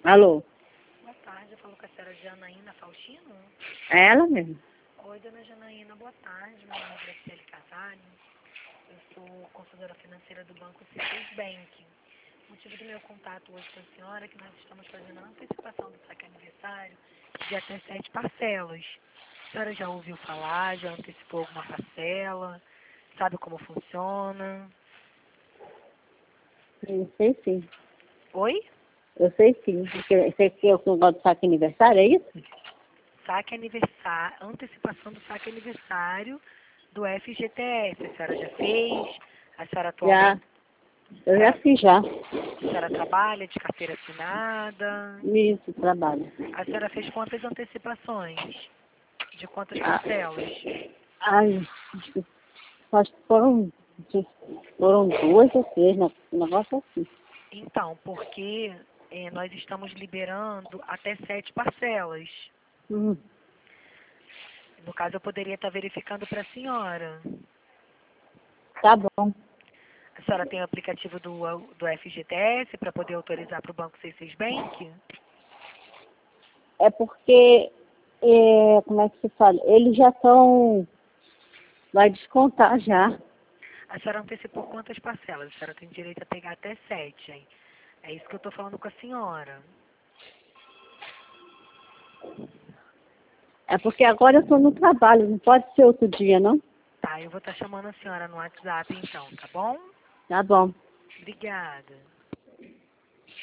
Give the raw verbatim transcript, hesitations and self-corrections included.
Alô? Boa tarde, eu falo com a senhora Janaína Faustino. É ela mesmo. Oi, dona Janaína, boa tarde. Meu nome é Graciele Cavalho. Eu sou consultora financeira do Banco C seis Bank. O motivo do meu contato hoje com a senhora é que nós estamos fazendo a antecipação do saque aniversário de até sete parcelas. A senhora já ouviu falar, já antecipou alguma parcela? Sabe como funciona? Eu sei sim. Oi? Eu sei sim. Porque você quer o negócio do saque aniversário, é isso? Saque aniversário, antecipação do saque aniversário do F G T S. A senhora já fez? A senhora Já. atualmente Eu a já senhora, fiz já. a senhora trabalha de carteira assinada? Isso, trabalho. A senhora fez quantas antecipações? De quantas Ah, parcelas? ai, acho que acho que foram, foram duas ou três, né? Um negócio assim. Então, porque eh, nós estamos liberando até sete parcelas. Hum, No caso, eu poderia estar verificando para a senhora. tá bom. A senhora tem o aplicativo do, do F G T S para poder autorizar para o Banco C seis Bank? É porque, é, como é que se fala? Eles já estão, vai descontar já. A senhora antecipou quantas parcelas? A senhora tem direito a pegar até sete, hein? É isso que eu estou falando com a senhora. É porque agora eu estou no trabalho, não pode ser outro dia, não? Tá, eu vou estar chamando a senhora no WhatsApp então, tá bom? Tá bom. Obrigada.